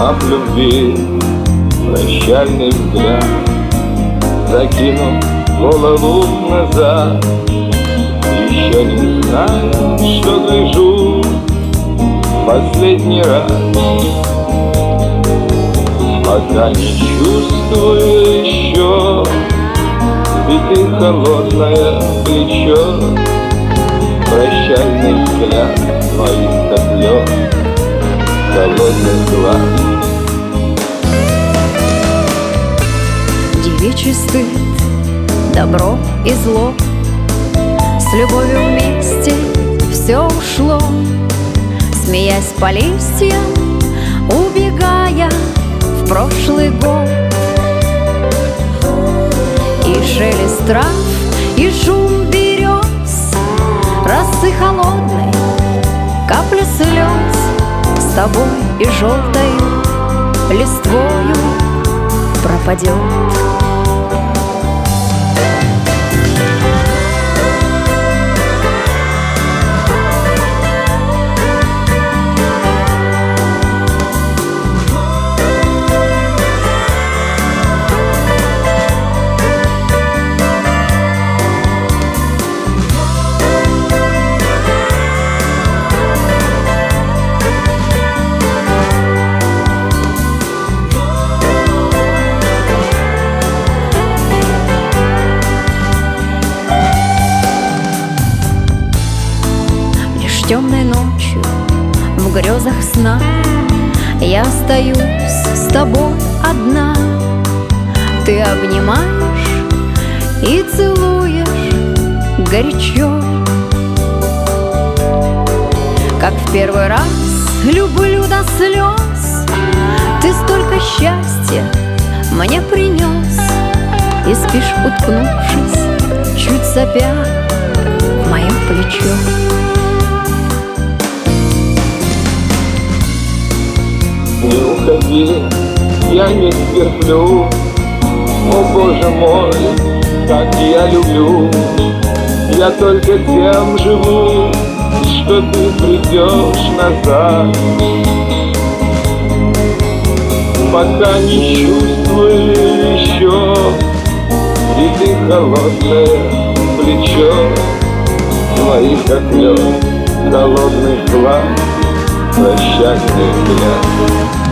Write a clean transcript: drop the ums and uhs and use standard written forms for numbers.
Об любви прощальный взгляд, закинув голову назад, еще не знаю, что гляжу последний раз, пока не чувствую еще, и ты холодное плечо, прощальный взгляд моих котлет, холодный глаз. Девичий стыд, добро и зло, с любовью вместе все ушло. Смеясь по листьям, убегая в прошлый год. И шелест трав, и шум берез, росы холодной, капля слез, с тобой и желтою листвою пропадет. Темной ночью в грезах сна я остаюсь с тобой одна. Ты обнимаешь и целуешь горячо, как в первый раз люблю до слез. Ты столько счастья мне принес, и спишь, уткнувшись, чуть сопя в мое плечо. Не уходи, я не стерплю, о Боже мой, как я люблю. Я только тем живу, что ты придешь назад, пока не чувствую еще, и ты холодное плечо, твои как лед, холодный глаз, прощальный взгляд.